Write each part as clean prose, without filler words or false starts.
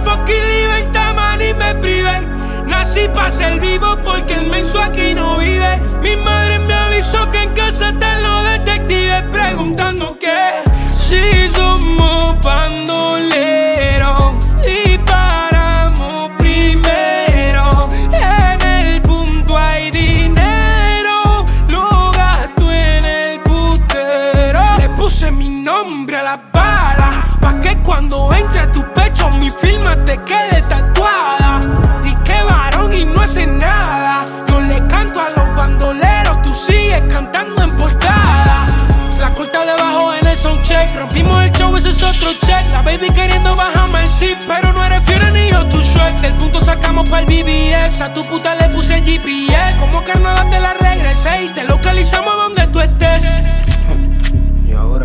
fucking libertad, man, y me privé. Nací pa' ser vivo porque el menso aquí no vive. Mi madre me avisó que en casa están los detectives preguntando que si somos bandoleros y paramos primero. En el punto hay dinero, lo gasto en el putero. Le puse mi nombre a las balas pa' que cuando entre a tu pecho mi firma te quede tatuada. Di que varón y no hace nada. Yo le canto a los bandoleros, tú sigues cantando en portada. La corta debajo en el soundcheck, rompimos el show, ese es otro check. La baby queriendo bajarme el zip, pero no eres fiel ni yo tu short. Del punto sacamos pa'l BBS, a tu puta le puse el GPS. Como carnaval te la regresé y te localizamos donde tú estés. ¿Y ahora?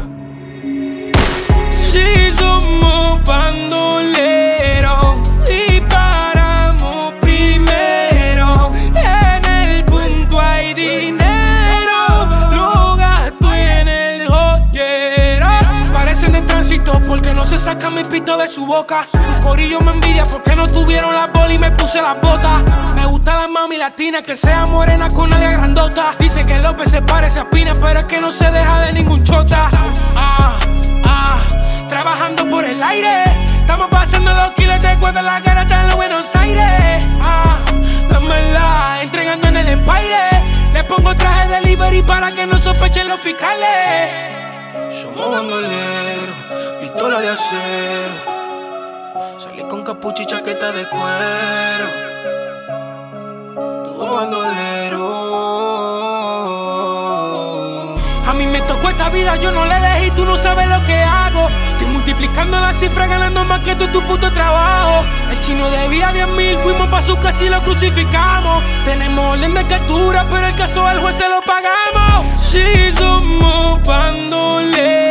Si somos bandoleros y paramos primero. En el punto hay dinero, lo gasto en el joyero. Parecen de tránsito porque no se saca mi pito de su boca. Su corillo me envidia porque no tuvieron la bola y me puse las botas. Me gusta la mami latina, que sea morena con nadie grandota. Dice que López se parece a Pina, pero es que no se deja de ningún chota. Trabajando por el aire, estamos pasando los kilos de cuando la cara está en los Buenos Aires. Dámela, entregando en el Empire. Le pongo traje de delivery para que no sospechen los fiscales. Somos bandoleros, pistola de acero. Salí con capucha y chaqueta de cuero. Todo bandolero. A mí me tocó esta vida, yo no la elegí, tú no sabes lo que hago. Estoy multiplicando las cifras, ganando más que tú tu puto trabajo. El chino debía 10.000, fuimos pa' su casa y lo crucificamos. Tenemos orden de captura, pero el caso al juez se lo pagamos. Si somos bandoleros